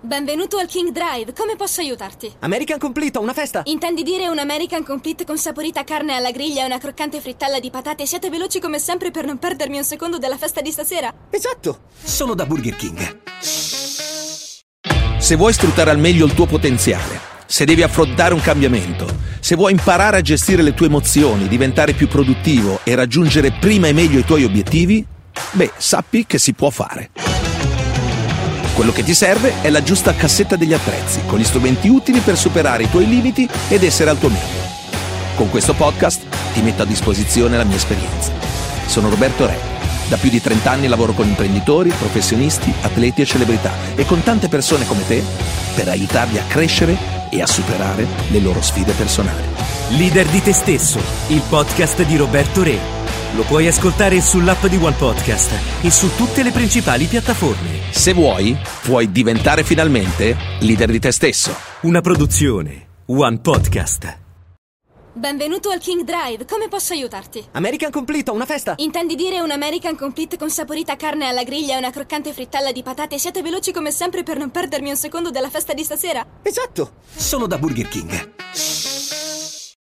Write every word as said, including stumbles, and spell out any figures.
Benvenuto al King Drive, come posso aiutarti? American Complete, ho una festa! Intendi dire un American Complete con saporita carne alla griglia e una croccante frittella di patate? Siete veloci come sempre per non perdermi un secondo della festa di stasera? Esatto! Solo da Burger King. Se vuoi sfruttare al meglio il tuo potenziale, se devi affrontare un cambiamento, se vuoi imparare a gestire le tue emozioni, diventare più produttivo e raggiungere prima e meglio i tuoi obiettivi, beh, sappi che si può fare. Quello che ti serve è la giusta cassetta degli attrezzi, con gli strumenti utili per superare i tuoi limiti ed essere al tuo meglio. Con questo podcast ti metto a disposizione la mia esperienza. Sono Roberto Re. Da più di trenta anni lavoro con imprenditori, professionisti, atleti e celebrità e con tante persone come te per aiutarli a crescere e a superare le loro sfide personali. Leader di te stesso, il podcast di Roberto Re. Lo puoi ascoltare sull'app di One Podcast e su tutte le principali piattaforme. Se vuoi, puoi diventare finalmente leader di te stesso. Una produzione One Podcast. Benvenuto al King Drive, come posso aiutarti? American Complete, ho una festa! Intendi dire un American Complete con saporita carne alla griglia e una croccante frittella di patate? Siete veloci come sempre per non perdermi un secondo della festa di stasera? Esatto! Solo da Burger King.